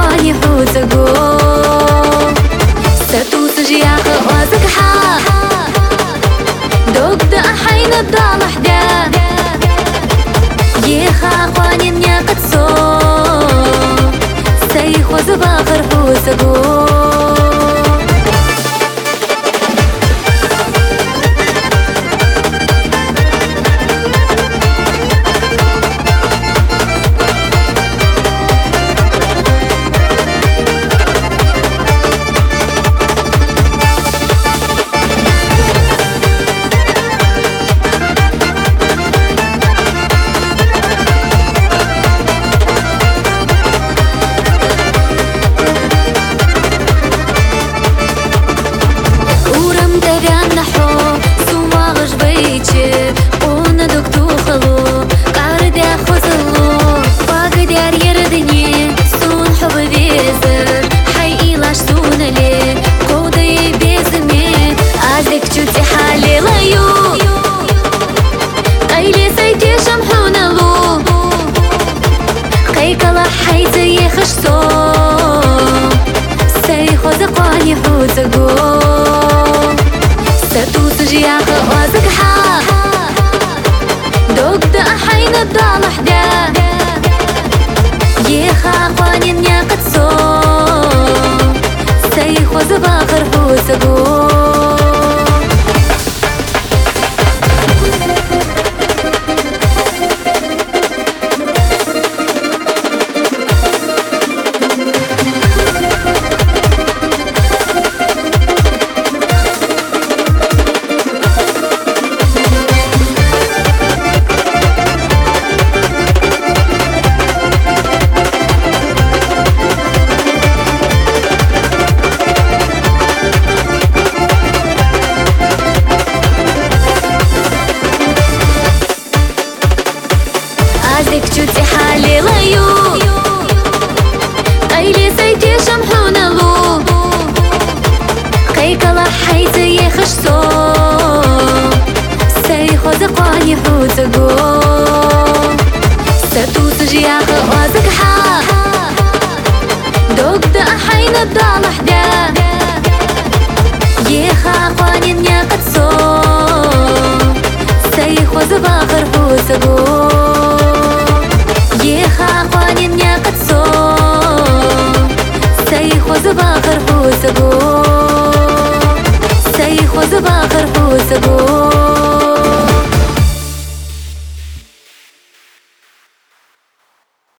قاني حوزقو ستوس جياخ وازق حا دوق دا حين الضالح دا يخا قاني نياقت سو سيخ وزباخر حوزقو قاني حوزقو ستوس جياخ وازق حا دوق دا حين الضالح دا يخا قاني نياقت سو سيخ وزباخر حوزقو كجوتي حالي ليو قيلي سيتي شمحونا لو قيك الله حيتي يخشتو سيخو زقاني حوزقو ستوس جياخ وازق حا دوق دا حين الضالح دا يخا قاني نياقت سو سيخو زباخر حوزقو يخا قاني نياقت سو سيخ وزباخر حوزقو